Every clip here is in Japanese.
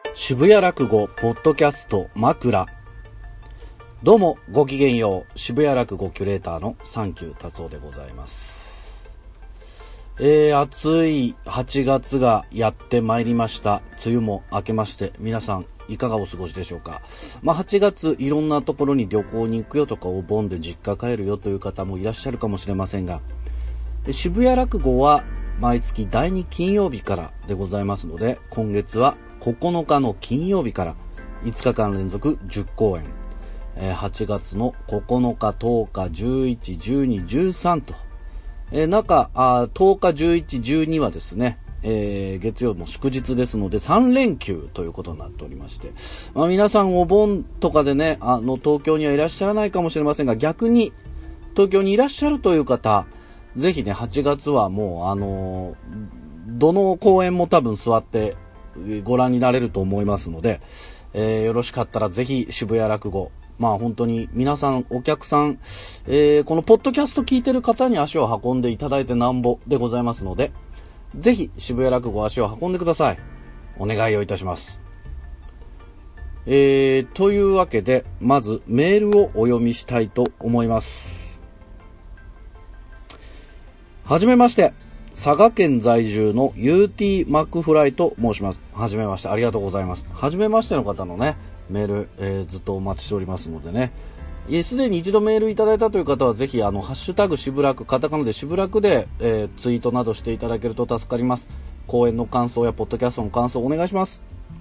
渋谷落語ポッドキャスト枕。どうもごきげんよう、渋谷落語キュレーターのサンキュー達夫でございます。暑い8月がやってまいりました。梅雨も明けまして、皆さんいかがお過ごしでしょうか。8月いろんなところに旅行に行くよとか、お盆で実家帰るよという方もいらっしゃるかもしれませんが、渋谷落語は毎月第2金曜日からでございますので、今月は9日の金曜日から5日間連続10公演、8月の9日、10日、11、12、13と、中10日、11、12はですね、月曜の祝日ですので3連休ということになっておりまして、皆さんお盆とかでね、東京にはいらっしゃらないかもしれませんが、逆に東京にいらっしゃるという方、ぜひね、8月はもうどの公演も多分座ってご覧になれると思いますので、よろしかったらぜひ渋谷落語、本当に皆さんお客さん、このポッドキャスト聞いてる方に足を運んでいただいてなんぼでございますので、ぜひ渋谷落語足を運んでください。お願いをいたします。というわけで、まずメールをお読みしたいと思います。はじめまして、佐賀県在住の UT マックフライと申します。はじめまして、ありがとうございます。はじめましての方のね、メール、ずっとお待ちしておりますのでね。すでに一度メールいただいたという方は、ぜひハッシュタグしぶらく、カタカナでしぶらくで、ツイートなどしていただけると助かります。講演の感想やポッドキャストの感想をお願いします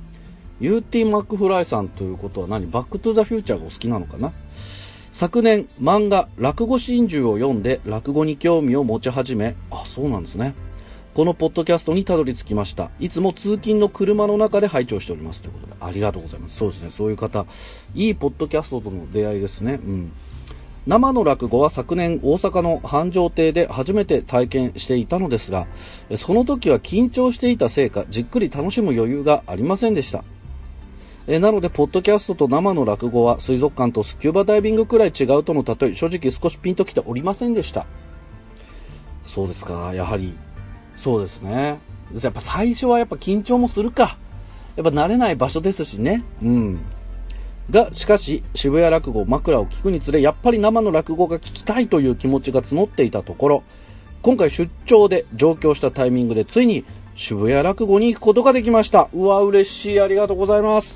。UT マックフライさんということはバックトゥザフューチャーがお好きなのかな。昨年漫画落語心中を読んで落語に興味を持ち始め、そうなんですね。このポッドキャストにたどり着きました。いつも通勤の車の中で拝聴しておりますということで、ありがとうございます。そうですね、そういう方、いいポッドキャストとの出会いですね。生の落語は昨年大阪の繁盛亭で初めて体験していたのですが、その時は緊張していたせいかじっくり楽しむ余裕がありませんでした。なのでポッドキャストと生の落語は水族館とスキューバダイビングくらい違うとの例え、正直少しピンときておりませんでした。そうですか、やはりそうですね。やっぱ最初はやっぱ緊張もするか、やっぱ慣れない場所ですしね。がしかし渋谷落語枕を聞くにつれ、やっぱり生の落語が聞きたいという気持ちが募っていたところ、今回出張で上京したタイミングでついに渋谷落語に行くことができました。うわ、嬉しい、ありがとうございます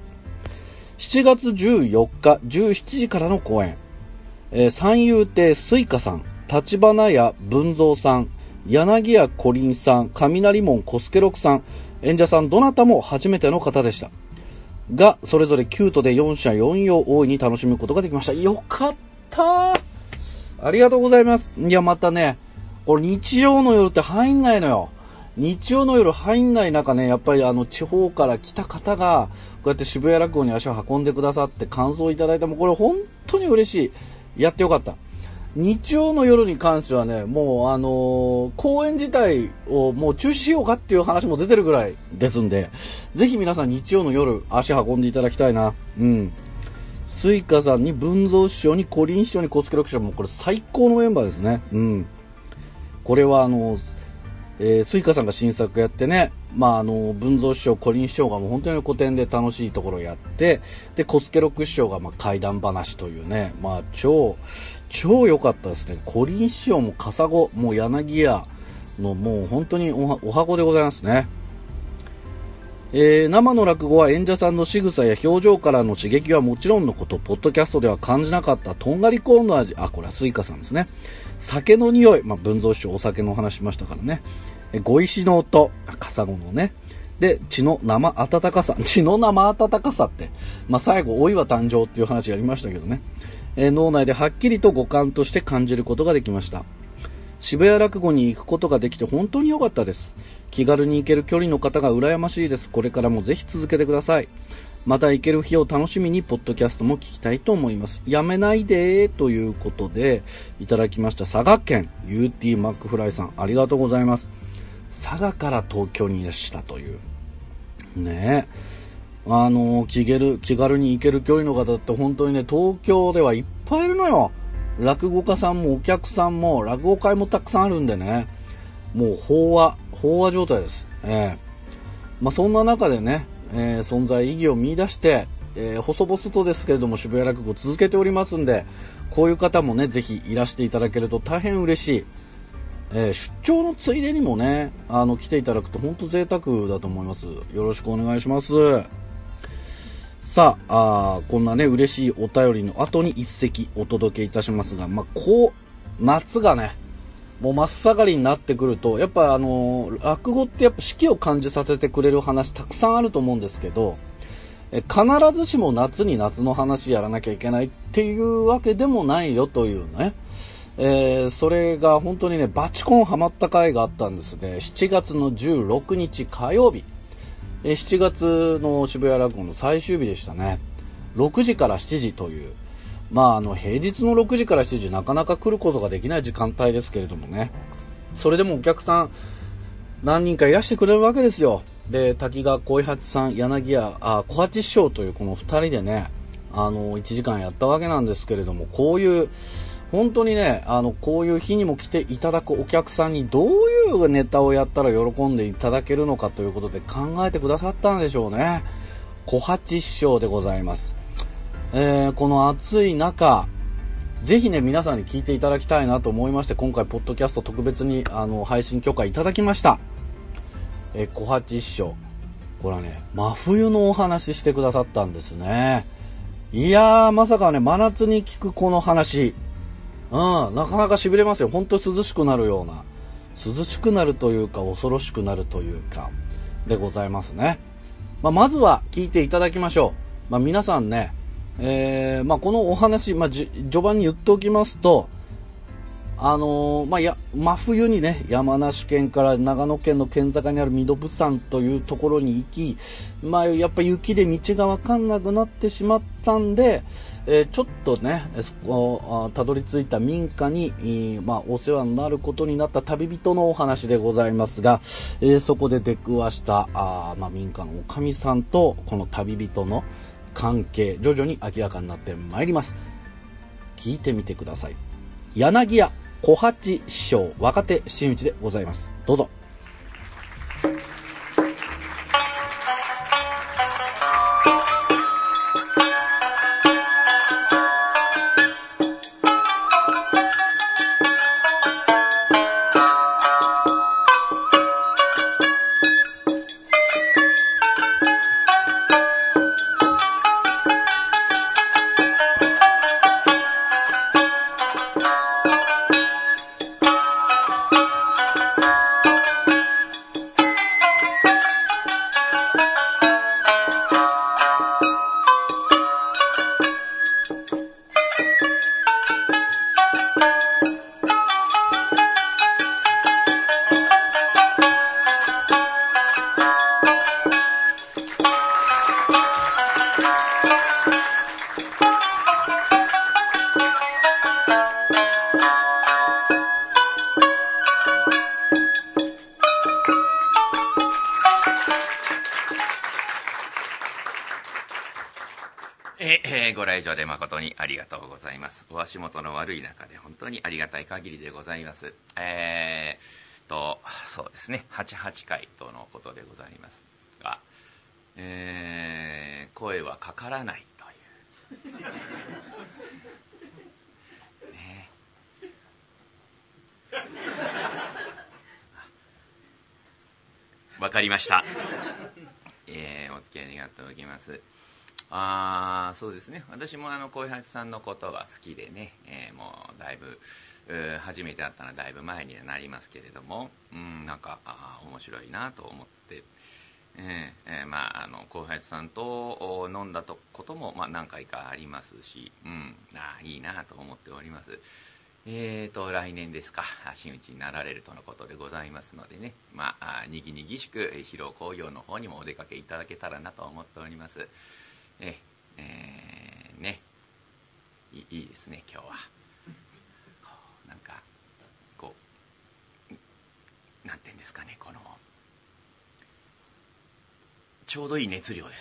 。7月14日17時からの公演、三遊亭スイカさん、立花屋文蔵さん、柳家小林さん、雷門小助六さん、演者さんどなたも初めての方でしたが、それぞれキュートで4者4様大いに楽しむことができました。よかった、ありがとうございます。いや、またね、これ日曜の夜って入んないのよ。日曜の夜入んない中ね、やっぱり地方から来た方がこうやって渋谷落語に足を運んでくださって感想をいただいても、これ本当に嬉しい。やってよかった。日曜の夜に関してはね、もう公演自体をもう中止しようかっていう話も出てるぐらいですんで、ぜひ皆さん日曜の夜足運んでいただきたいな。スイカさんに文蔵師匠に小林師匠に小助六師匠も、これ最高のメンバーですね。これはスイカさんが新作やってね、文蔵師匠、小林師匠がもう本当に古典で楽しいところをやって、で小助六師匠が怪談話というね、超良かったですね。小林師匠も笠子、もう柳家のもう本当におはこでございますね。生の落語は演者さんの仕草や表情からの刺激はもちろんのこと、ポッドキャストでは感じなかったとんがりコーンの味、これはスイカさんですね。酒の匂い、文蔵師匠お酒のお話しましたからね。碁石の音、笠子のね。で、血の生温かさって、最後老いは誕生っていう話やりましたけどね。脳内ではっきりと五感として感じることができました。渋谷落語に行くことができて本当に良かったです。気軽に行ける距離の方が羨ましいです。これからもぜひ続けてください。また行ける日を楽しみにポッドキャストも聞きたいと思います。やめないでということでいただきました。佐賀県 UT マックフライさん、ありがとうございます。佐賀から東京にいらしたというねえ、気軽に行ける距離の方って本当にね、東京ではいっぱいいるのよ。落語家さんもお客さんも落語会もたくさんあるんでね、もう飽和状態です。そんな中でね、 存在意義を見出して、細々とですけれども渋谷落語続けておりますんで、こういう方もねぜひいらしていただけると大変嬉しい。出張のついでにもね来ていただくと本当贅沢だと思います。よろしくお願いします。さあ、こんなね嬉しいお便りの後に一席お届けいたしますが、夏がねもう真っ盛りになってくると、やっぱ落語ってやっぱ四季を感じさせてくれる話たくさんあると思うんですけど、必ずしも夏に夏の話やらなきゃいけないっていうわけでもないよというね、それが本当にねバチコンハマった回があったんですね。7月の16日火曜日、7月の渋谷落語の最終日でしたね。6時から7時という、平日の6時から7時なかなか来ることができない時間帯ですけれどもね、それでもお客さん何人かいらしてくれるわけですよ。で、滝川小八さん、柳家小八師匠というこの2人でね1時間やったわけなんですけれども、こういう本当にねこういう日にも来ていただくお客さんにどういうネタをやったら喜んでいただけるのかということで考えてくださったんでしょうね。小八師匠でございます。この暑い中ぜひね皆さんに聞いていただきたいなと思いまして、今回ポッドキャスト特別に配信許可いただきました。小八師匠、これはね真冬のお話してくださったんですね。いやー、まさかね真夏に聞くこの話、なかなか痺れますよ。本当に涼しくなるような、涼しくなるというか恐ろしくなるというかでございますね。まずは聞いていただきましょう。皆さんね、このお話、序盤に言っておきますと、真冬にね山梨県から長野県の県境にある身延山というところに行き、やっぱ雪で道が分かんなくなってしまったんで、ちょっとねそこたどり着いた民家に、お世話になることになった旅人のお話でございますが、そこで出くわした民家のおかみさんとこの旅人の関係、徐々に明らかになってまいります。聞いてみてください。柳家小八師匠若手真打ちでございます。どうぞ。 ご来場で誠にありがとうございます。お足元の悪い中で本当にありがたい限りでございます。そうですね、88回とのことでございますが、声はかからないというね。わかりました。お付き合い願っておきます。そうですね、私も小八さんのことが好きでね、もうだいぶ初めて会ったのはだいぶ前にはなりますけれども、なんか面白いなと思って、小八さんと飲んだことも何回かありますし、いいなと思っております。来年ですか、真打ちになられるとのことでございますのでね、にぎにぎしく披露興行の方にもお出かけいただけたらなと思っております。いいですね、今日は。なんかなんていうんですかね、ちょうどいい熱量です。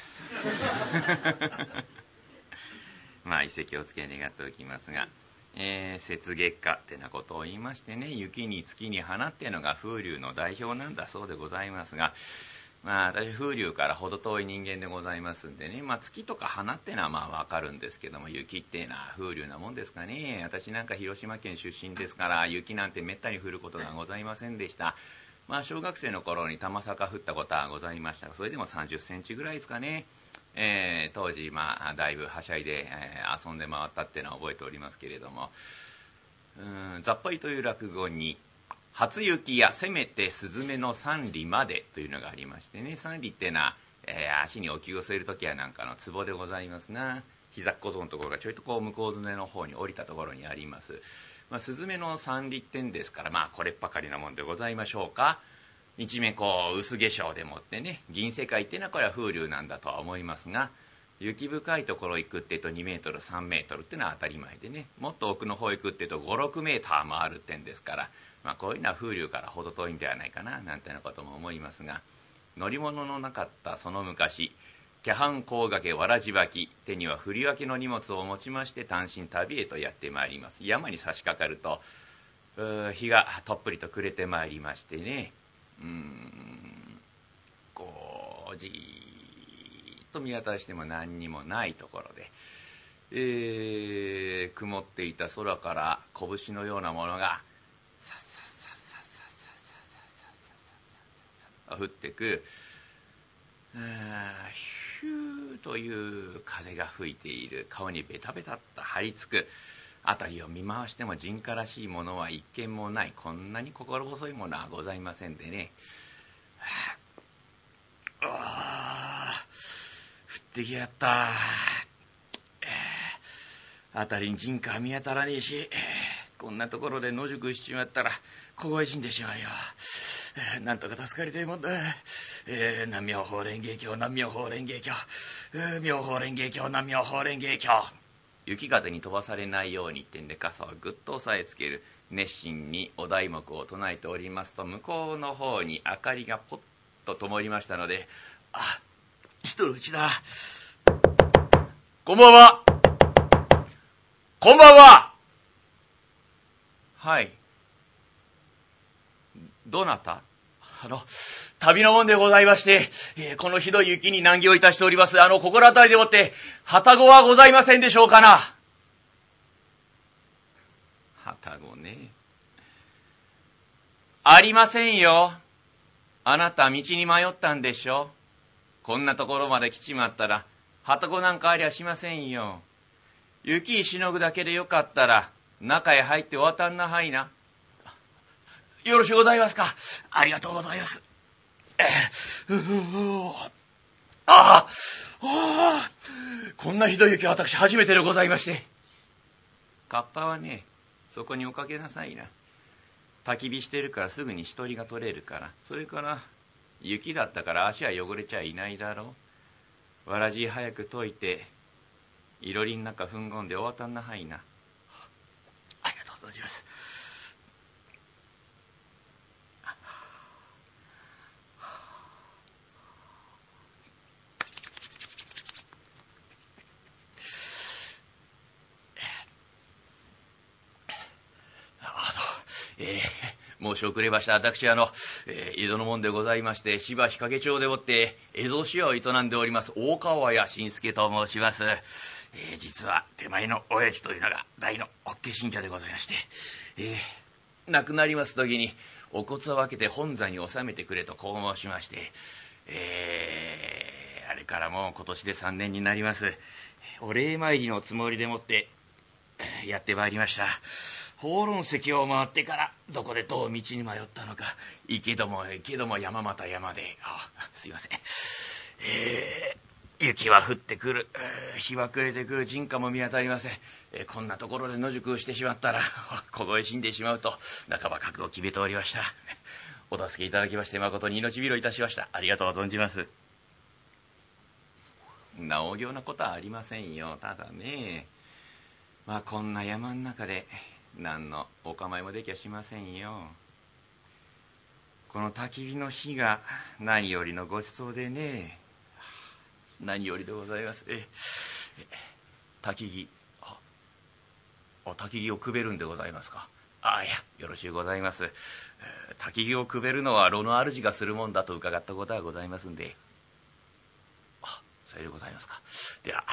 一席お付き合い願っておきますが、雪月花ってなことを言いましてね、雪に月に花っていうのが風流の代表なんだそうでございますが、 私風流から程遠い人間でございますんでね、月とか花ってのは分かるんですけども、雪っていうのは風流なもんですかね。私なんか広島県出身ですから、雪なんてめったに降ることがございませんでした。小学生の頃に玉坂降ったことはございましたが、それでも30センチぐらいですかね。当時だいぶはしゃいで、遊んで回ったっていうのは覚えておりますけれども、雑把という落語に初雪やせめてスズメの三里までというのがありましてね、三里ってのは、足にお灸を据えるときはなんかの壺でございますな。膝小僧のところがちょいと向こうずねの方に降りたところにあります。スズメの三里ってんですから、これっぱかりなもんでございましょうか。一面薄化粧でもってね、銀世界っていうのはこれは風流なんだとは思いますが、雪深いところ行くってと2メートル3メートルってのは当たり前でね、もっと奥の方行くってと5、6メーターもあるってんですから、こういうのは風流から程遠いんではないかななんてなことも思いますが、乗り物のなかったその昔、キャハンコウガケわらじばき、手には振り分けの荷物を持ちまして単身旅へとやってまいります。山に差し掛かると日がとっぷりと暮れてまいりましてね、じーっと見渡しても何にもないところで、曇っていた空から拳のようなものがさっさっさっさっさっさっさっさっさっさっさ降ってくる。ヒューという風が吹いている。顔にベタベタっと張り付く。辺りを見回しても人家らしいものは一見もない。こんなに心細いものはございませんでね、降ってきやった。辺りに人家は見当たらねえし、こんなところで野宿しちまったら凍え死んでしまうよ。なんとか助かりたいもんだ。南妙法蓮華経、南妙法蓮華経、妙法蓮華経、南妙法蓮華経。雪風に飛ばされないようにってんで傘をぐっと押さえつける。熱心にお題目を唱えておりますと、向こうの方に明かりがポッと灯りましたので、一人うちだ。こんばんは。こんばんは。はい。どなた？旅のもんでございまして、このひどい雪に難儀をいたしております。心当たりでもって、旅籠はございませんでしょうかな。旅籠ね。ありませんよ。あなた道に迷ったんでしょ。こんなところまで来ちまったら、旅籠なんかありゃしませんよ。雪しのぐだけでよかったら、中へ入って渡んなはいな。よろしゅうございますか。ありがとうございます。こんなひどい雪は私初めてでございまして。カッパはね、そこにおかけなさいな。焚き火してるからすぐに一人が取れるから。それから雪だったから足は汚れちゃいないだろう。わらじ早く解いていろりん中ふんごんでお渡んなはいな。ありがとうございます。申し遅れました。私江戸のもんでございまして、芝日掛町でもって絵草紙屋を営んでおります大川屋新助と申します。実は手前の親父というのが大の法華信者でございまして、亡くなります時にお骨を分けて本座に納めてくれとこう申しまして、あれからもう今年で3年になります。お礼参りのつもりでもってやってまいりました。法論石を回ってからどこでどう道に迷ったのか。行けども山また山で、すいません。雪は降ってくる、日は暮れてくる、人家も見当たりません。こんなところで野宿してしまったら凍え死んでしまうと半ば覚悟を決めておりました。お助けいただきまして誠に命拾いいたしました。ありがとう存じます。なお行なことはありませんよ。ただね、こんな山ん中で何のお構いもできやしませんよ。この焚き火の火が何よりのごちそうでね、何よりでございます。焚き木、焚き木をくべるんでございますか。 ああ、いや、よろしゅうございます。焚き木をくべるのは炉の主がするもんだと伺ったことはございますんで。あ、さようでございますか。では。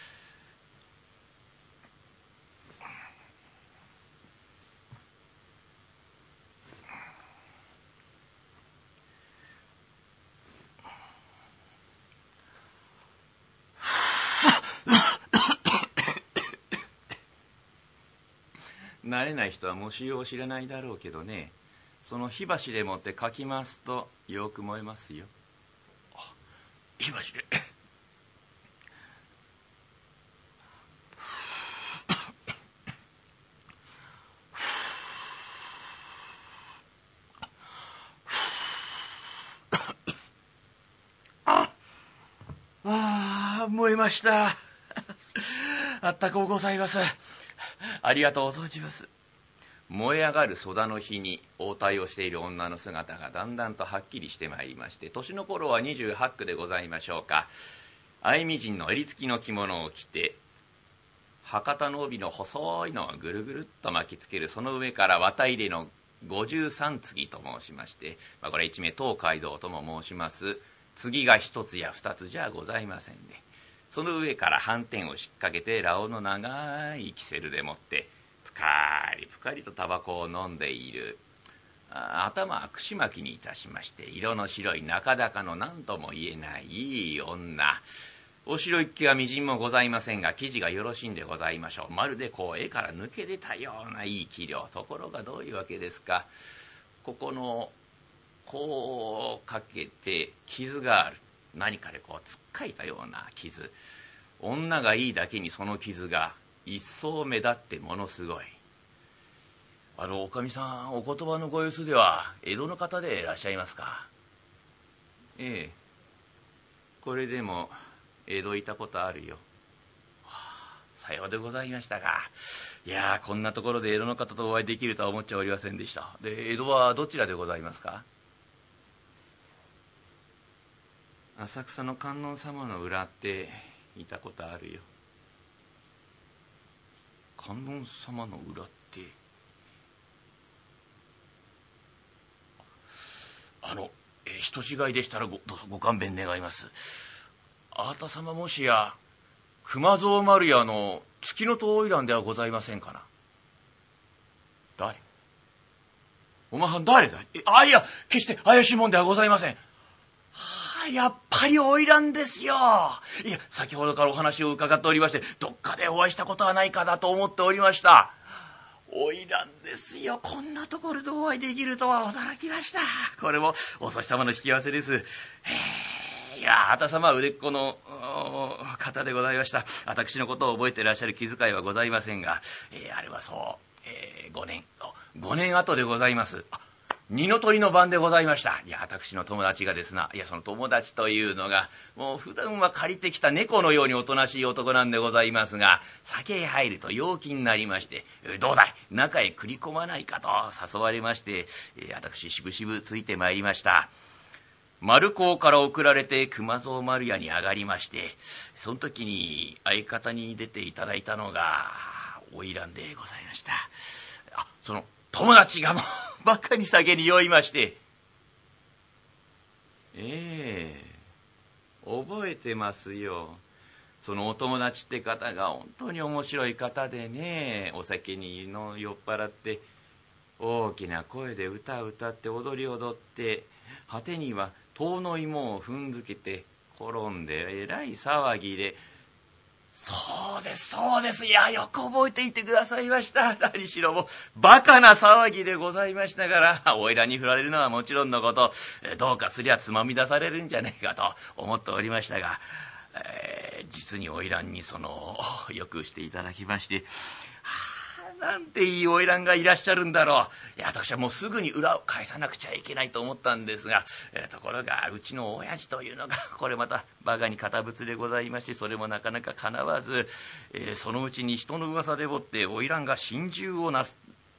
慣れない人は模試を知らないだろうけどね、その火箸でもってかきますとよく燃えますよ。あ、火箸で。燃えました。あったくございます。ありがとう存じます。燃え上がるソダの火に応対をしている女の姿がだんだんとはっきりしてまいりまして、年の頃は28区でございましょうか。相見人の襟付きの着物を着て、博多の帯の細いのをぐるぐるっと巻きつける、その上から綿入れの53継と申しまして、これ一名東海道とも申します。継が一つや二つじゃございませんで、その上から斑点を引っ掛けてラオの長いキセルでもってぷかりぷかりとタバコを飲んでいる。頭は串巻きにいたしまして、色の白いなかなかの何とも言えない女。お白い気はみじんもございませんが、生地がよろしいんでございましょう。まるでこう絵から抜け出たようないい器量。ところがどういうわけですか。ここのこうかけて傷がある。何かでこうつっかいたような傷。女がいいだけにその傷が一層目立ってものすごい。おかみさん、お言葉のご様子では江戸の方でいらっしゃいますか。ええ、これでも江戸いたことあるよ。さようでございましたか。いや、こんなところで江戸の方とお会いできるとは思っちゃおりませんでした。で、江戸はどちらでございますか。浅草の観音様の裏っていたことあるよ。観音様の裏って、人違いでしたらどうぞご勘弁願います。あなた様もしや熊蔵丸屋の月の戸花魁ではございませんかな。誰。お前はん誰だい。いや、決して怪しいもんではございません。やっぱり花魁ですよ。いや、先ほどからお話を伺っておりまして、どっかでお会いしたことはないかなと思っておりました。花魁ですよ。こんなところでお会いできるとは驚きました。これもお粗様の引き合わせです。いや、あた様は売れっ子の方でございました。私のことを覚えていらっしゃる気遣いはございませんが、あれはそう、5年後でございます。二の鳥の晩でございました。いや、私の友達がですな、いや、その友達というのがもう普段は借りてきた猫のようにおとなしい男なんでございますが、酒へ入ると陽気になりまして、どうだい中へ繰り込まないかと誘われまして、私しぶしぶついてまいりました。丸高から送られて熊蔵丸屋に上がりまして、その時に相方に出ていただいたのが花魁でございました。その友達がもうバカに酒に酔いまして、覚えてますよ。そのお友達って方が本当に面白い方でね、お酒に酔っ払って大きな声で歌を歌って踊り踊って、果てには遠の芋を踏んづけて転んでえらい騒ぎで。そうですそうです。いや、よく覚えていてくださいました。何しろもうバカな騒ぎでございましたから、花魁に振られるのはもちろんのこと、どうかすりゃつまみ出されるんじゃねえかと思っておりましたが、実に花魁によくしていただきまして、なんていい花魁がいらっしゃるんだろう。いや、私はもうすぐに裏を返さなくちゃいけないと思ったんですが、ところがうちの親父というのがこれまたバカに堅物でございまして、それもなかなかかなわず、そのうちに人の噂でもって花魁が心中をなす、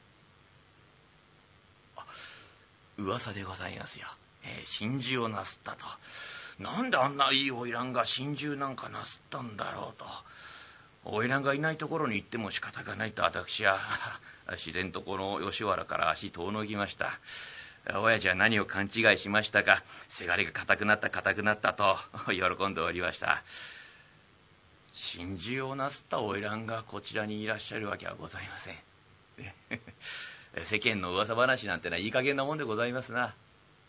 噂でございますよ。心中をなすったと。なんであんないい花魁が心中なんかなすったんだろうと。 花魁がいないところに行っても仕方がないと私は自然とこの吉原から足遠のきました。親父は何を勘違いしましたか、せがれが硬くなったと喜んでおりました。心中をなすった花魁がこちらにいらっしゃるわけはございません。世間の噂話なんてのはいい加減なもんでございますな。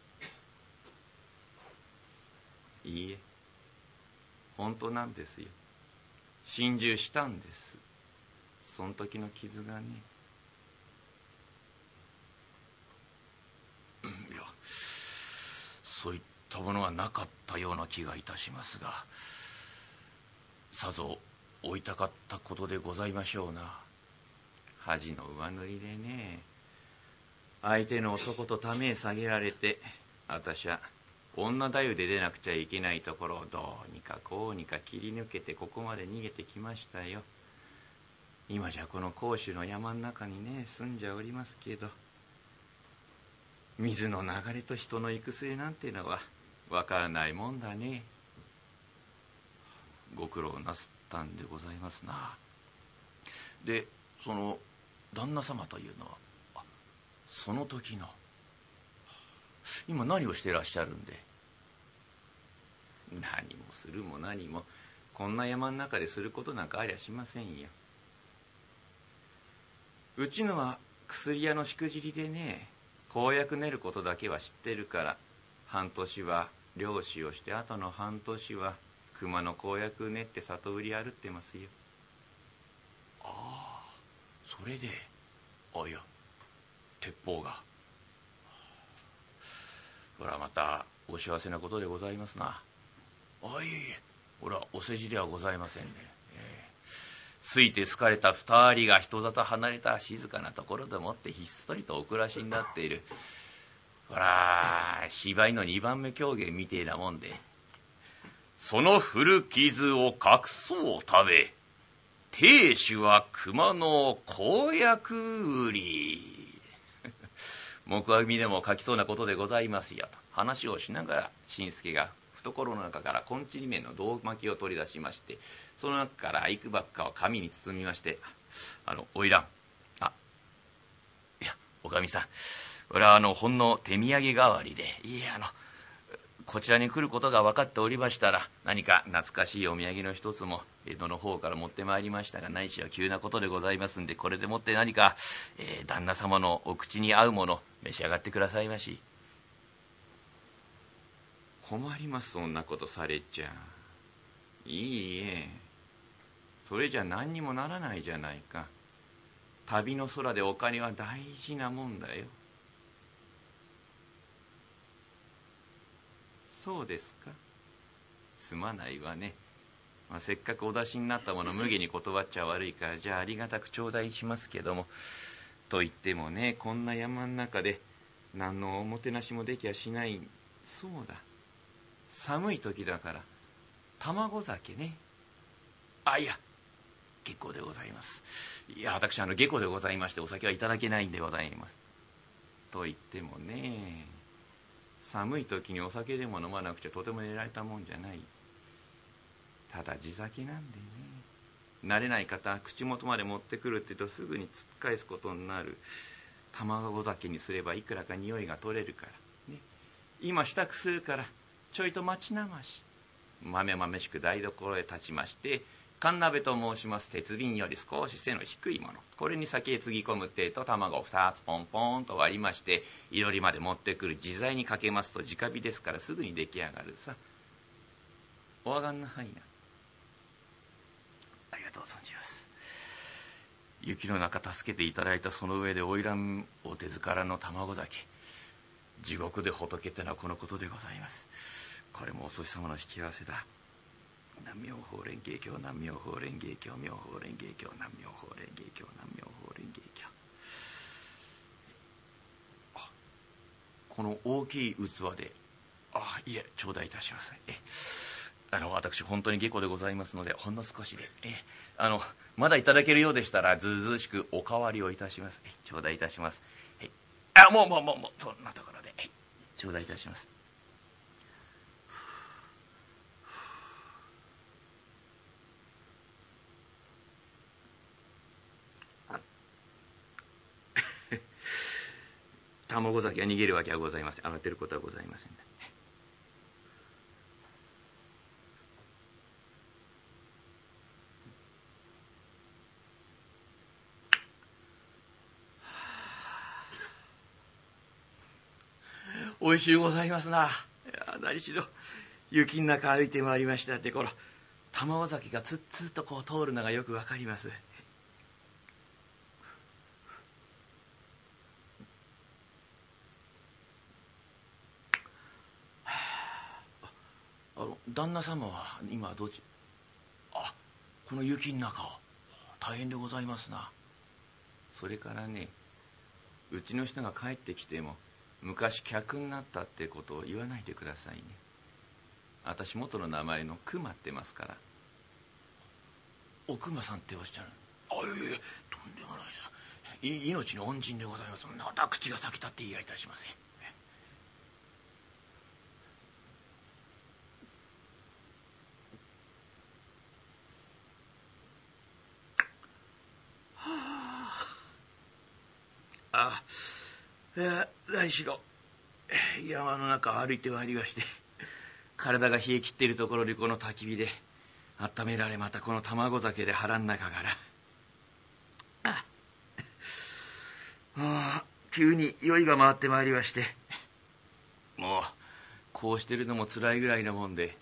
いいえ、本当なんですよ。心中したんです。その時の傷がね。いや、そういったものはなかったような気がいたしますが、さぞお痛かったことでございましょうな。恥の上塗りでね、相手の男とためへ下げられて、私は女太夫で出なくちゃいけないところをどうにかこうにか切り抜けてここまで逃げてきましたよ。今じゃこの甲州の山の中にね住んじゃおりますけど、水の流れと人の行く末なんてのはわからないもんだね。ご苦労なすったんでございますな。で、その旦那様というのは、その時の今何をしていらっしゃるんで。何もするも何もこんな山の中ですることなんかありゃしませんよ。うちのは薬屋のしくじりでね、公約練ることだけは知ってるから、半年は漁師をして、あとの半年は熊の公約練って里売り歩ってますよ。ああ、それで、あ、いや、鉄砲が。これはまたお幸せなことでございますな。あ、いえいえ、これはお世辞ではございませんね。好いて好かれた二人が人里離れた静かなところでもってひっそりとお暮らしになっている。ほら、芝居の2番目狂言みてえなもんで、その古傷を隠そうため、亭主は熊の公約売り。木阿弥でも書きそうなことでございますよと話をしながら、新助が懐の中から昆虫面の胴巻きを取り出しまして、その中から幾ばっかを紙に包みまして、花魁、いや、おかみさん、俺はほんの手土産代わりで、いや、こちらに来ることが分かっておりましたら、何か懐かしいお土産の一つも江戸の方から持ってまいりましたが、ないしは急なことでございますんで、これでもって何か、旦那様のお口に合うもの召し上がってくださいまし。困ります、そんなことされちゃ。いいえ、それじゃ何にもならないじゃないか。旅の空でお金は大事なもんだよ。そうですか、すまないわね。せっかくお出しになったもの無下に断っちゃ悪いから、じゃあありがたく頂戴しますけども、と言ってもね、こんな山の中で何のおもてなしもできやしない。そうだ、寒い時だから卵酒ね。あ、いや、結構でございます。いや、私下戸でございまして、お酒はいただけないんでございます。と言ってもね、寒い時にお酒でも飲まなくちゃとても寝られたもんじゃない。ただ地酒なんでね、慣れない方は口元まで持ってくるって言うとすぐに突っ返すことになる。卵酒にすればいくらか匂いが取れるからね。今支度するからちょいと待ちなまし。豆々しく台所へ立ちまして、かん鍋と申します鉄瓶より少し背の低いもの、これに酒へつぎ込むってえと、卵を2つポンポンと割りまして、いろりまで持ってくる自在にかけますと直火ですからすぐに出来上がるさ。お上がんなはいな。ありがとう存じます。雪の中助けていただいたその上で花魁お手づからの卵酒、地獄で仏ってのはこのことでございます。これもお寿司様の引き合わせだ。南妙法蓮華経、南妙法蓮華経、妙法蓮華経、南妙法蓮華経、南妙法蓮華経。この大きい器で、いえ、頂戴いたします。私本当に下戸でございますので、ほんの少しで、まだいただけるようでしたらずうずうしくお代わりをいたします。頂戴いたします。もうそんなところで、頂戴いたします。 卵酒が逃げるわけはございません。慌てることはございません。おいしゅうございますな。いや何しろ雪の中歩いてまいりましたってこの卵酒がつっつっとこう通るのがよくわかります。旦那様は今どっち？この雪の中を大変でございますな。それからね、うちの人が帰ってきても昔客になったってことを言わないでくださいね。私元の名前の熊ってますから。お熊さんっておっしゃる？いやいや、とんでもないです。命の恩人でございます。また口が先立って言いやいたしません。何しろ山の中を歩いてまいりまして、体が冷え切っているところにこの焚き火で温められ、またこの卵酒で腹ん中から急に酔いが回ってまいりまして、もうこうしてるのも辛いぐらいなもんで、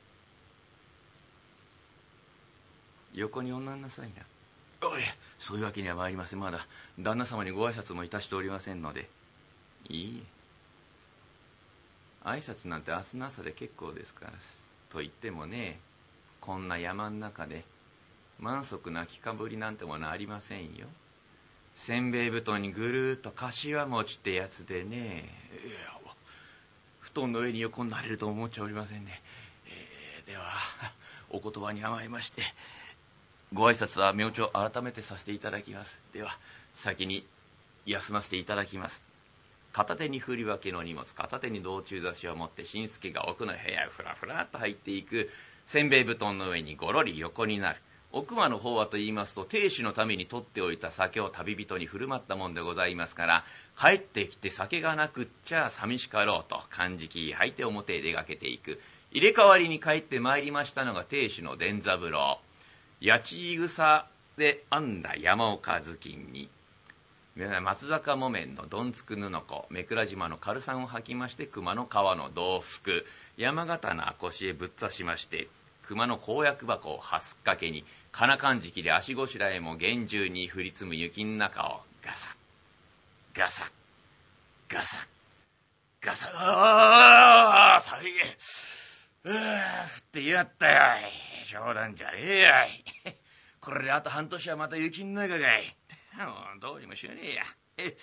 横に女んなさいな。そういうわけには参りません。まだ旦那様にご挨拶もいたしておりませんので。いいえ、挨拶なんて明日の朝で結構ですから。と言ってもね、こんな山ん中で満足な着かぶりなんてものありませんよ。せんべい布団にぐるーっと柏餅ってやつでね、布団の上に横になれると思っちゃおりませんね。ではお言葉に甘えまして、ご挨拶は明朝改めてさせていただきます。では先に休ませていただきます。片手に振り分けの荷物、片手に道中差しを持って新助が奥の部屋へふらふらっと入っていく。せんべい布団の上にごろり横になる。お熊の方はと言いますと、亭主のために取っておいた酒を旅人に振る舞ったもんでございますから、帰ってきて酒がなくっちゃ寂しかろうと漢字キー履いて表へ出かけていく。入れ替わりに帰ってまいりましたのが亭主の伝三郎。八千草で編んだ山岡頭巾に松坂木綿のどんつく布子、目倉島の軽さんを履きまして、熊の皮の道服、山形の腰へぶっ刺しまして、熊の公約箱をはすっかけに、金勘敷で足ごしらえも厳重に降り積む雪の中をガサッガサッガサッガサッ、さりげ降ってやったよ。冗談じゃねえや。これであと半年はまた雪の中かい。どうにもしねえや。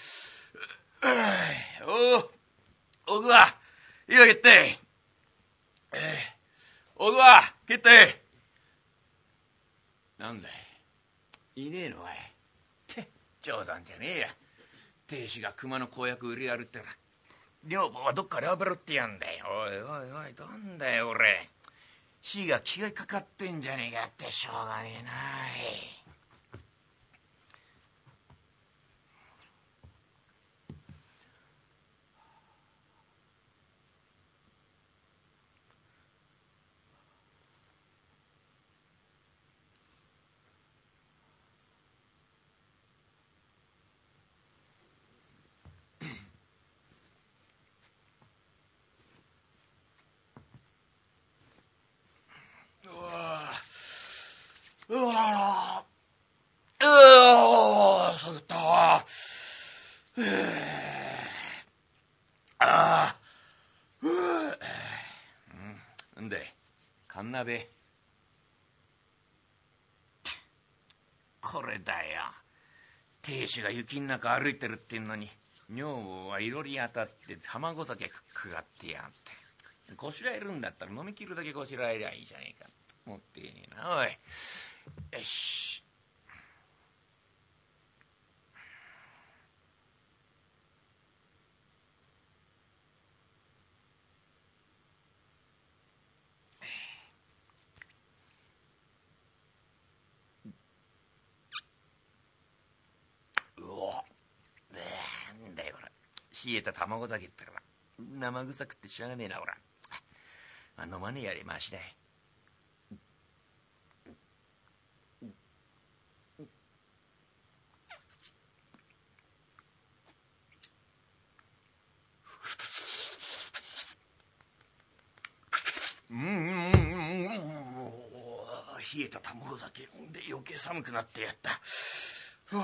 おぐわ、いいわけっておぐわ、けってなんだい、いねえのかい。って冗談じゃねえや。亭主が熊の公約売り歩ってら、女房はどっかであぶるってやんだよ。おいおいおい、なんだよ俺。死が気がかかってんじゃねえかってしょうがねえな。そうだったわ。なんだい、かんなべ。これだよ。亭主が雪の中歩いてるってんのに、女房はいろり当たって卵酒くがってやがって。こしらえるんだったら飲み切るだけこしらえりゃいいじゃねえか。もってねえなおい。よし。 冷えた卵酒ってのは生臭くってしょうがねえな。ほら、飲まねえやりましだい。冷えた卵酒で余計寒くなってやった。ふわ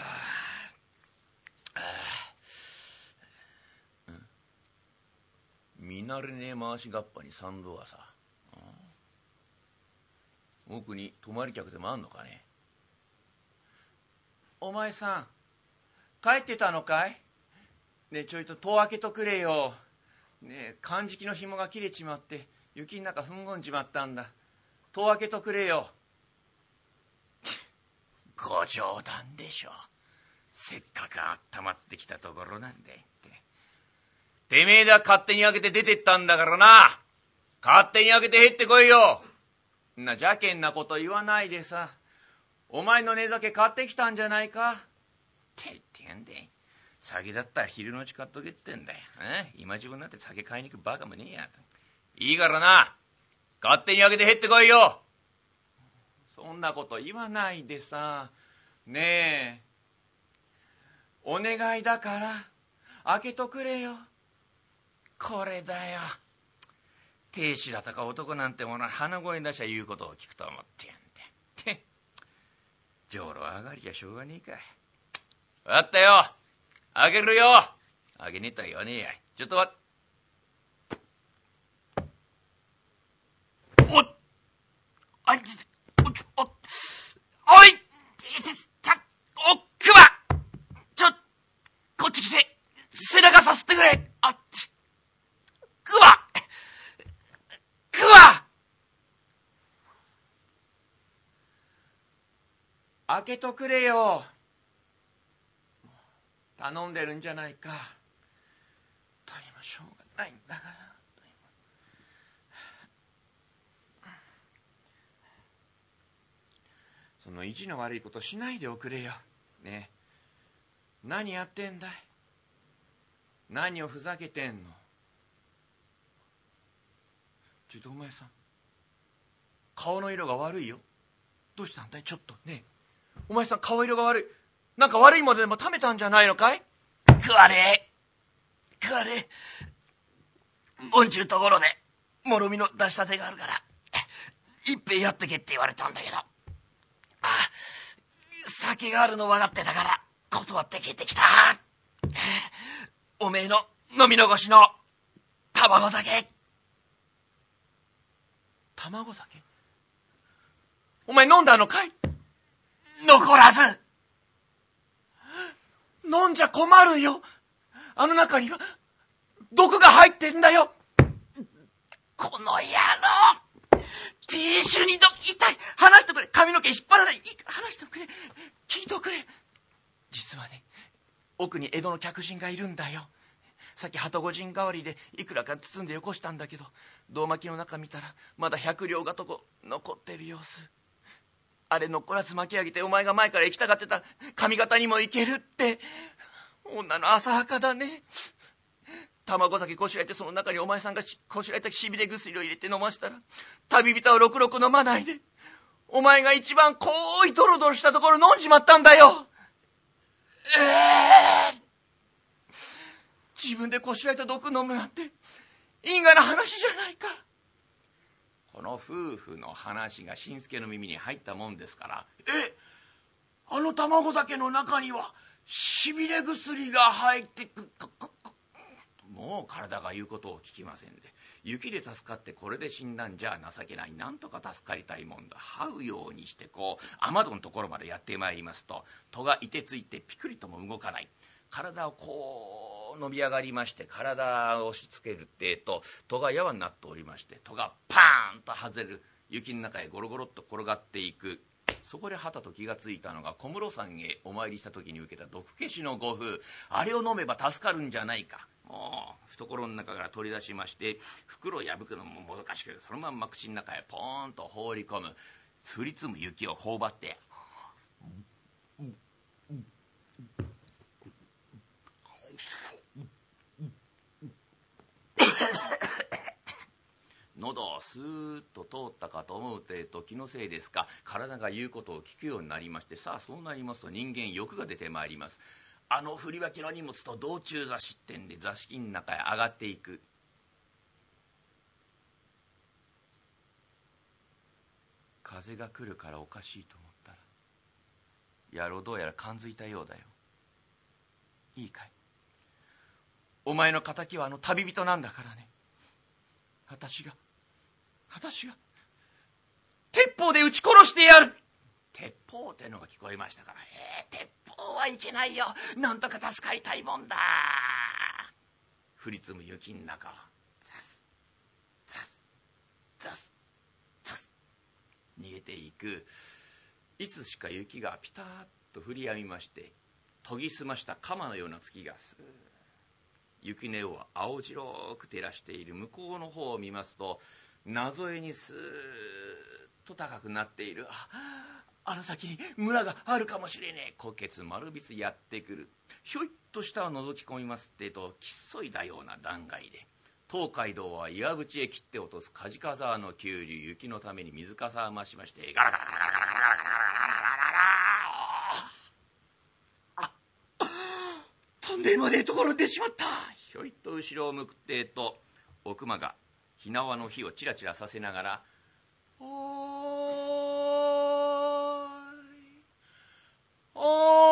見慣れねえ回しがっぱに参道はさ、奥に泊まり客でもあんのかね。お前さん帰ってたのかい。ねえちょいと戸を開けとくれよ。ねえかんじきの紐が切れちまって雪の中ふんごんじまったんだ。戸を開けとくれよ。ご冗談でしょ。せっかくあったまってきたところなんでって。てめえだ勝手に開けて出てったんだからな。勝手に開けて入ってこいよ。な邪険なこと言わないでさ。お前の寝酒買ってきたんじゃないか。って言ってやんで。酒だったら昼のうち買っとけってんだよ。今自分なんて酒買いに行くバカもねえや。いいからな。勝手に開けて入ってこいよ。そんなこと言わないでさ。ねえお願いだから開けとくれよ。これだよ。亭主だとか男なんてものは鼻声出しゃ言うことを聞くと思ってやんで。って上路上がりじゃしょうがねえか。分かったよ。開けるよ。開けねえとは言わねえや。ちょっとおっあいつおいおっくまこっち来て背中さすってくれ。くま開けとくれよ。頼んでるんじゃないか。とにもしょうがないんだから。その意地の悪いことしないでおくれよ。ねえ何やってんだい。何をふざけてんの。ちょっとお前さん顔の色が悪いよ。どうしたんだい。ちょっとねえお前さん顔色が悪い。なんか悪いものでも食べたんじゃないのかい。食われぼんちゅうところでもろみの出したてがあるから一杯やってけって言われたんだけど、酒があるの分かってたから断って帰ってきた。おめえの飲み残しの卵酒。お前飲んだのかい。残らず。飲んじゃ困るよ。あの中には毒が入ってんだよ。この野郎。亭主に痛い。話してくれ。髪の毛引っ張らない。いいから話してくれ。聞いてくれ。実はね奥に江戸の客人がいるんだよ。さっき鳩御人代わりでいくらか包んでよこしたんだけど、胴巻きの中見たらまだ100両がとこ残ってる様子。あれ残らず巻き上げてお前が前から行きたがってた上方にも行けるって。女の浅はかだね。卵酒こしらえてその中にお前さんがこしらえたしびれ薬を入れて飲ましたら旅人はろくろく飲まないでお前が一番濃いドロドロしたところ飲んじまったんだよ。自分でこしらえた毒飲むなんて因果な話じゃないか。この夫婦の話が新助の耳に入ったもんですから、あの卵酒の中にはしびれ薬が入ってもう体が言うことを聞きませんで、雪で助かってこれで死んだんじゃ情けない。なんとか助かりたいもんだ。這うようにしてこう雨戸のところまでやってまいりますと、戸がいてついてピクリとも動かない。体をこう伸び上がりまして体を押し付けるってえと戸がやわになっておりまして、戸がパーンと外れる。雪の中へゴロゴロっと転がっていく。そこではたと気がついたのが小室さんへお参りした時に受けた毒消しのご風。あれを飲めば助かるんじゃないか。もう懐の中から取り出しまして袋を破くのももどかしくそのまんま口の中へポーンと放り込む。降り積む雪を頬張ってスーッと通ったかと思うと気のせいですか、体が言うことを聞くようになりまして、さあそうなりますと人間欲が出てまいります。振り分けの荷物と道中座敷ってんで座敷の中へ上がっていく。風が来るからおかしいと思ったら、野郎どうやら感づいたようだよ。いいかい、お前の敵は旅人なんだからね。私が鉄砲で撃ち殺してやる。鉄砲ってのが聞こえましたから、鉄砲はいけないよ、なんとか助かりたいもんだ。降り積む雪の中をザスザスザスザス逃げていく。いつしか雪がピタッと降りやみまして、研ぎ澄ました鎌のような月がスーッ、雪の上を青白く照らしている。向こうの方を見ますと、謎絵にスーッと高くなっている。あの先に村があるかもしれねえ。虎穴丸びつやってくる。ひょいっと下を覗き込みますってと、きっそいだような断崖で、東海道は岩淵へ切って落とす梶川沢の急流、雪のために水かさを増しまして、ガラガラガラガラガラガラガラガラガラ、とんでもねえところに出しまった。ひょいっと後ろを向くってと、お熊が火縄の火をチラチラさせながら、おー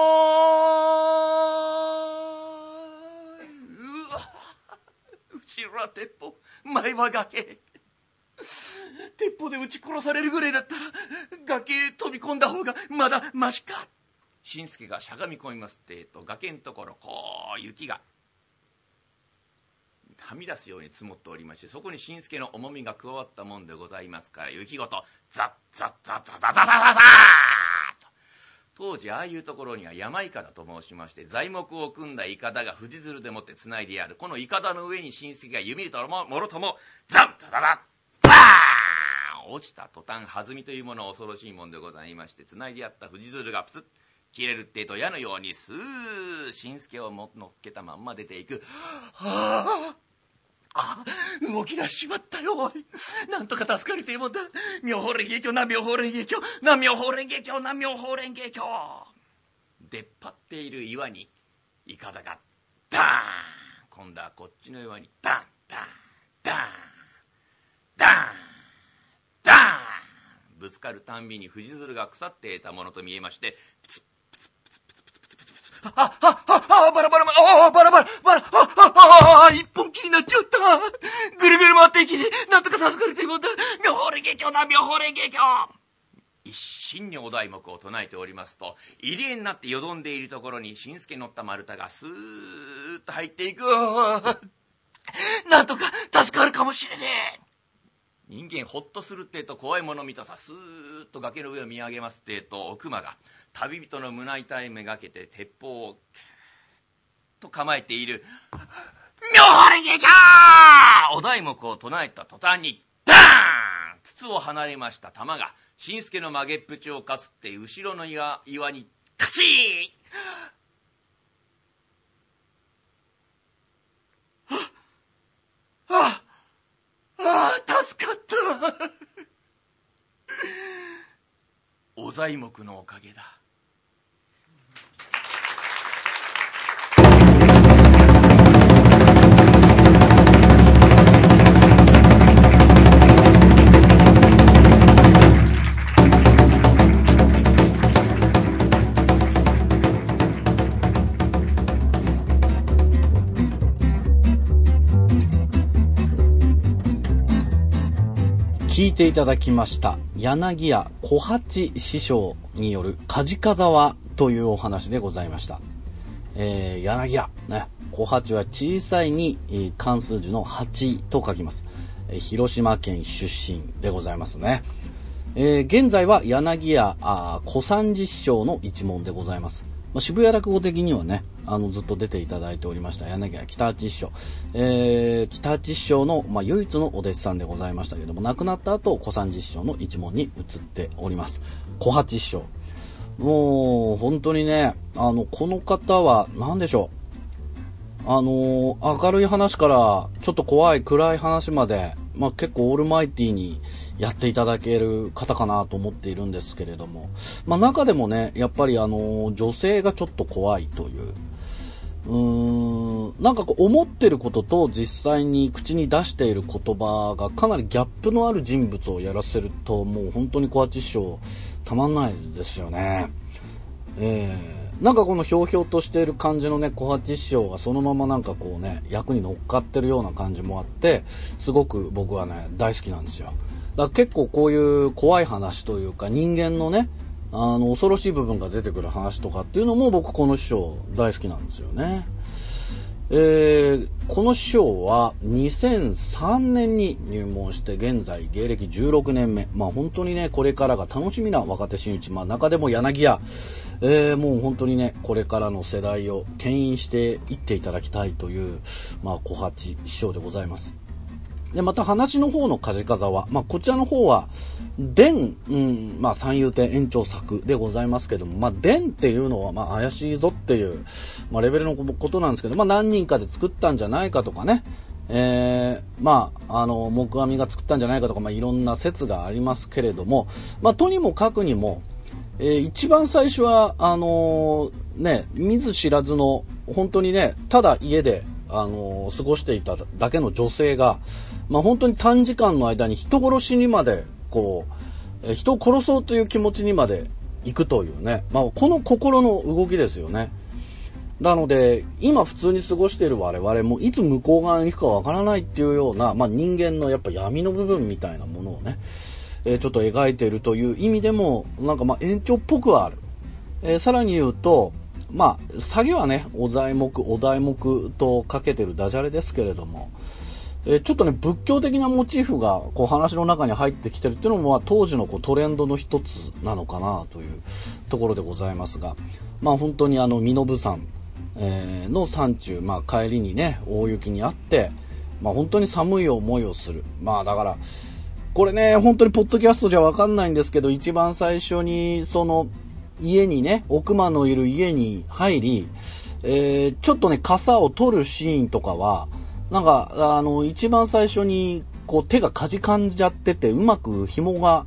い、うわ、後ろは鉄砲、前は崖。鉄砲で撃ち殺されるぐらいだったら崖へ飛び込んだ方がまだマシか。新助がしゃがみ込みますってと、崖のところこう雪がはみ出すように積もっておりまして、そこに新助の重みが加わったもんでございますから、雪ごとザッザッザッザッザッザッザッザッと。当時ああいうところには山いかだと申しまして、材木を組んだいかだが藤づるでもってつないでやる。このいかだの上に新助が弓ともろともザッザッザッザッザーン、落ちた途端弾みというものは恐ろしいもんでございまして、つないでやった藤づるがプツッ切れるってえと、矢のようにスー新助を乗っけたまんま出ていく。動き出しちまったよ。なんとか助かりてえもんだ。妙法蓮華経な妙法蓮華経な妙法蓮華経な妙法蓮華経。出っ張っている岩にいかだがダーン、今度はこっちの岩にダンダンダンダンダン、ぶつかるたんびに藤づるが腐っていたものと見えまして、プツップツップツップツップツップツップツッ、バラバラバラバラバラバラ、一本気になっちゃった。ぐるぐる回っていき、なんとか助かるというもんだ。妙法蓮華経だ、妙法蓮華経。一心にお題目を唱えておりますと、入り江になってよどんでいるところに新助乗った丸太がスーッと入っていく。なんとか助かるかもしれねえ。人間ほっとするってえと怖いもの見たさ、スーッと崖の上を見上げますってえと、お熊が旅人の胸板へめがけて鉄砲をと構えている。妙法蓮華経、お題目を唱えた途端にダーン、筒を離れました弾が新助の曲げっぷちをかすって後ろの岩にカチー。助かった。お材木のおかげだ。 聞いていただきました柳家小八師匠による梶川沢というお話でございました。柳家ね、小八は小さいに漢数字の八と書きます。広島県出身でございますね。現在は柳家小三治師匠の一門でございます。渋谷落語的にはね、ずっと出ていただいておりました柳家北八師匠、北八師匠の、唯一のお弟子さんでございましたけども、亡くなった後小三治師匠の一門に移っております。小八師匠、もう本当にね、この方は何でしょう、明るい話からちょっと怖い暗い話まで、 結構オールマイティにやっていただける方かなと思っているんですけれども、中でもね、やっぱり女性がちょっと怖いという、なんかこう思ってることと実際に口に出している言葉がかなりギャップのある人物をやらせると、もう本当に小八師匠たまんないですよね。なんかこのひょうひょうとしている感じのね、小八師匠がそのままなんかこうね、役に乗っかってるような感じもあって、すごく僕はね、大好きなんですよ。だから結構こういう怖い話というか、人間のね、恐ろしい部分が出てくる話とかっていうのも僕この師匠大好きなんですよね。この師匠は2003年に入門して現在芸歴16年目。本当にね、これからが楽しみな若手真打ち。中でも柳家、もう本当にね、これからの世代を牽引していっていただきたいという、小八師匠でございます。で、また話の方の梶風は、こちらの方は、伝、三遊亭延長作でございますけども、伝っていうのは、怪しいぞっていう、レベルのことなんですけど、何人かで作ったんじゃないかとかね、木阿弥が作ったんじゃないかとか、いろんな説がありますけれども、とにもかくにも、一番最初は、見ず知らずの、本当にね、ただ家で、過ごしていただけの女性が、本当に短時間の間に人殺しにまで、人を殺そうという気持ちにまで行くというね、この心の動きですよね。なので、今普通に過ごしている我々も、いつ向こう側に行くかわからないっていうような、人間のやっぱ闇の部分みたいなものをね、ちょっと描いているという意味でも、なんか延長っぽくはある。さらに言うと、詐欺はね、お題目とかけてるダジャレですけれども、ちょっとね、仏教的なモチーフが話の中に入ってきてるっていうのも、当時のトレンドの一つなのかなというところでございますが、本当に身延山、の山中、帰りにね、大雪にあって、本当に寒い思いをする。だから、これね、本当にポッドキャストじゃわかんないんですけど、一番最初に、家にね、奥間のいる家に入り、ちょっとね、傘を取るシーンとかは、なんか、一番最初に、手がかじかんじゃってて、うまく紐が、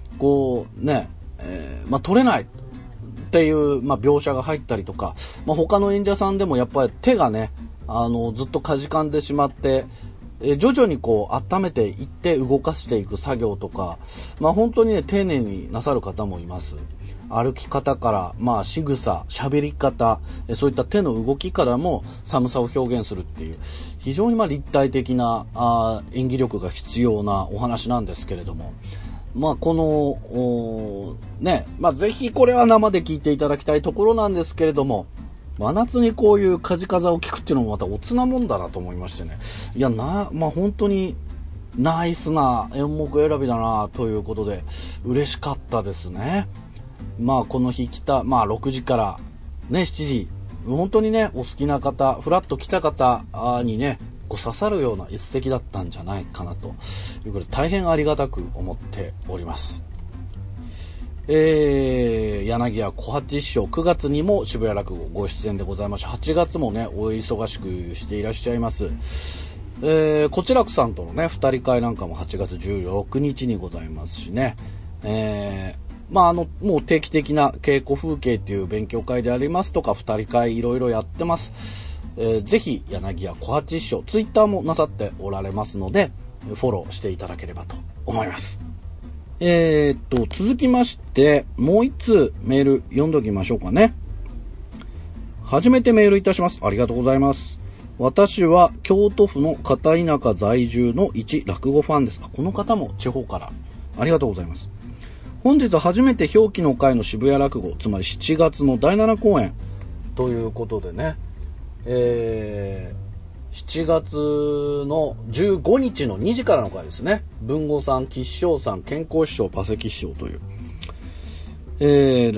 取れないっていう、描写が入ったりとか、他の演者さんでもやっぱり手がね、ずっとかじかんでしまって、徐々に温めていって動かしていく作業とか、本当にね、丁寧になさる方もいます。歩き方から、仕草、喋り方、そういった手の動きからも寒さを表現するっていう、非常に立体的な演技力が必要なお話なんですけれども、この、ぜひこれは生で聞いていただきたいところなんですけれども、真夏にこういう梶風を聞くっていうのもまたおつなもんだなと思いましてね。いや、本当にナイスな演目選びだなということで、嬉しかったですね。この日来た、6時からね、7時、本当にね、お好きな方、フラッと来た方にね、刺さるような一席だったんじゃないかなということで、大変ありがたく思っております。柳家小八師匠、9月にも渋谷落語ご出演でございまして、8月もね、お忙しくしていらっしゃいます。こちらくさんとのね、二人会なんかも8月16日にございますしね、もう定期的な稽古風景っていう勉強会でありますとか、二人会いろいろやってます。ぜひ、柳家小八師匠、ツイッターもなさっておられますので、フォローしていただければと思います。続きまして、もう一通メール読んでおきましょうかね。初めてメールいたします。ありがとうございます。私は京都府の片田舎在住の一落語ファンです。この方も地方から。ありがとうございます。本日初めて表記の会の渋谷落語、つまり7月の第7公演ということでね、7月の15日の2時からの回ですね。文吾さん、吉祥さん、健康師匠、パセキ師匠という、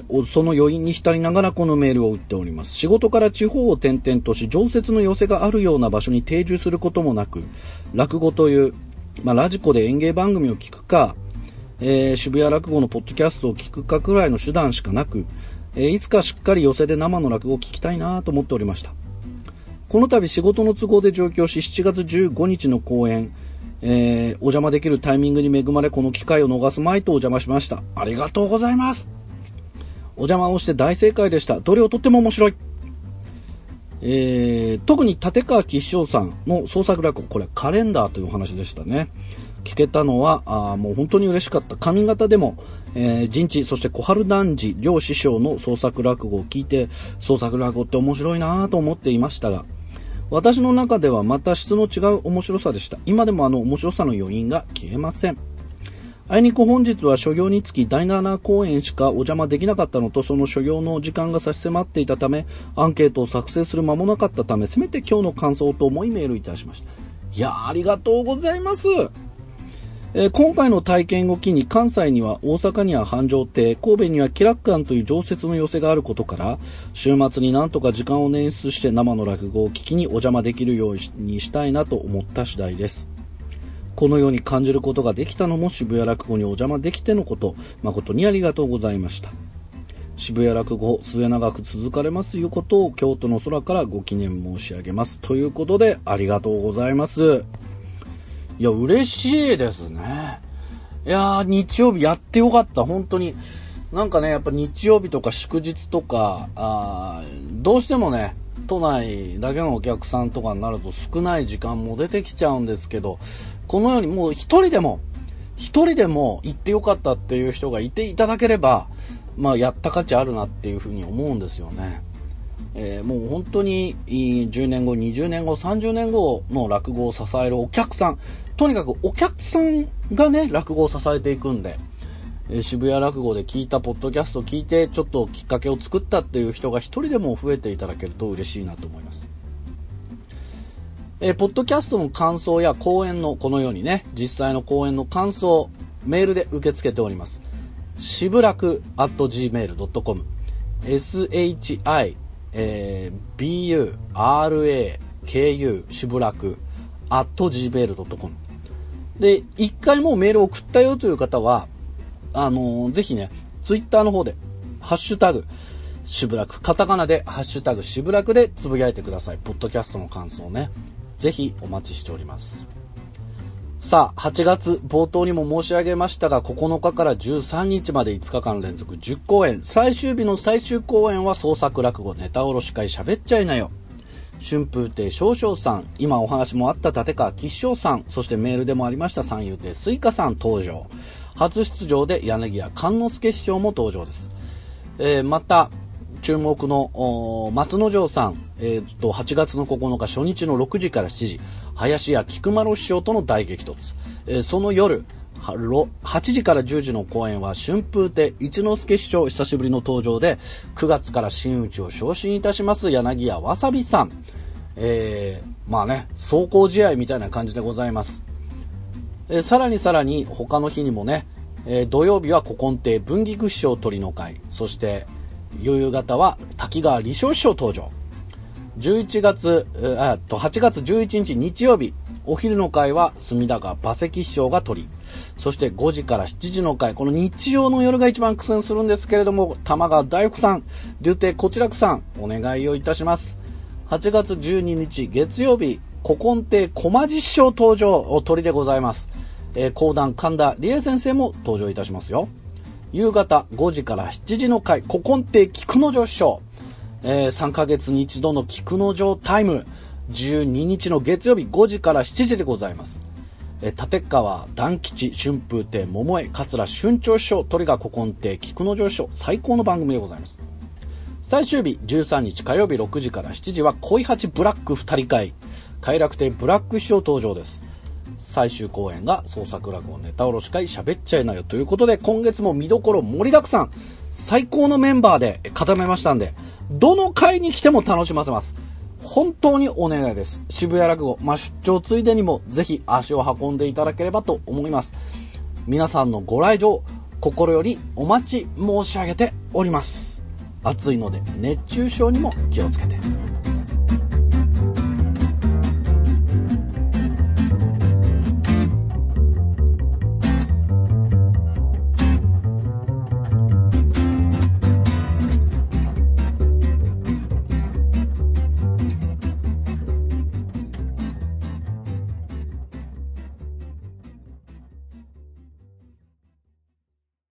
その余韻に浸りながらこのメールを打っております。仕事から地方を転々とし、常設の寄席があるような場所に定住することもなく、落語という、ラジコで演芸番組を聞くか、渋谷落語のポッドキャストを聞くかくらいの手段しかなく、いつかしっかり寄席で生の落語を聞きたいなと思っておりました。この度仕事の都合で上京し、7月15日の公演、 お邪魔できるタイミングに恵まれ、この機会を逃すまいとお邪魔しました。ありがとうございます。お邪魔をして大正解でした。どれをとっても面白い。特に立川吉祥さんの創作落語、これカレンダーというお話でしたね。聞けたのはもう本当に嬉しかった。上方でも、陣地、そして小春団治両師匠の創作落語を聞いて、創作落語って面白いなと思っていましたが、私の中ではまた質の違う面白さでした。今でも面白さの余韻が消えません。あいにく本日は所業につき第7公演しかお邪魔できなかったのと、その所業の時間が差し迫っていたため、アンケートを作成する間もなかったため、せめて今日の感想と思いメールいたしました。いや、ありがとうございます。今回の体験を機に、関西には大阪には繁盛亭、神戸には気楽館という常設の寄せがあることから、週末になんとか時間を捻出して生の落語を聞きにお邪魔できるようにしたいなと思った次第です。このように感じることができたのも渋谷落語にお邪魔できてのこと、誠にありがとうございました。渋谷落語末永く続かれますいうことを京都の空からご記念申し上げます。ということで、ありがとうございます。いや、嬉しいですね。いや、日曜日やってよかった。本当に。なんかね、やっぱ日曜日とか祝日とか、どうしてもね、都内だけのお客さんとかになると少ない時間も出てきちゃうんですけど、このようにもう一人でも行ってよかったっていう人がいていただければ、まあやった価値あるなっていうふうに思うんですよね。もう本当に10年後、20年後、30年後の落語を支えるお客さん、とにかくお客さんがね、落語を支えていくんで、渋谷落語で聞いたポッドキャストを聞いてちょっときっかけを作ったっていう人が一人でも増えていただけると嬉しいなと思います。ポッドキャストの感想や講演のこのようにね、実際の講演の感想、メールで受け付けております。しぶらく @gmail.com SHIBURAKU しぶらく @gmail.com で、一回もうメールを送ったよという方は、ぜひね、ツイッターの方で、ハッシュタグ、しぶらく、カタカナで、ハッシュタグ、しぶらくでつぶやいてください。ポッドキャストの感想ね。ぜひお待ちしております。さあ、8月冒頭にも申し上げましたが、9日から13日まで5日間連続10公演、最終日の最終公演は創作落語ネタおろし会しゃべっちゃいなよ。春風亭少々さん、今お話もあった立川吉祥さん、そしてメールでもありました三遊亭水花さん登場。初出場で柳家勘之助師匠も登場です。また、注目の松之丞さん、8月の9日初日の6時から7時、林家菊丸師匠との大激突。その夜、8時から10時の公演は春風亭一之輔師匠久しぶりの登場で、9月から真打ちを昇進いたします柳家わさびさん。まあね、壮行試合みたいな感じでございます。さらに他の日にもね、土曜日は古今亭文菊師匠鳥の会、そして夕方は滝川理生師匠登場。8月11日日曜日、お昼の会は隅田川馬関師匠が取り、そして5時から7時の会、この日曜の夜が一番苦戦するんですけれども、玉川大福さん、竜亭小知楽さん、お願いをいたします。8月12日月曜日、古今亭小間師匠登場を取りでございます。講談神田理恵先生も登場いたしますよ。夕方5時から7時の会、古今亭菊之丞師匠、3ヶ月に一度の菊之丞タイム、12日の月曜日5時から7時でございます。立川団吉春風亭桃江桂春長師匠、鳥が古今亭菊之丞師匠、最高の番組でございます。最終日13日火曜日6時から7時は恋八ブラック2人会、快楽亭ブラック師匠登場です。最終公演が創作落語ネタおろし会しゃべっちゃいなよということで、今月も見どころ盛りだくさん、最高のメンバーで固めましたんで、どの会に来ても楽しませます。本当にお願いです。渋谷落語、出張ついでにもぜひ足を運んでいただければと思います。皆さんのご来場心よりお待ち申し上げております。暑いので熱中症にも気をつけて。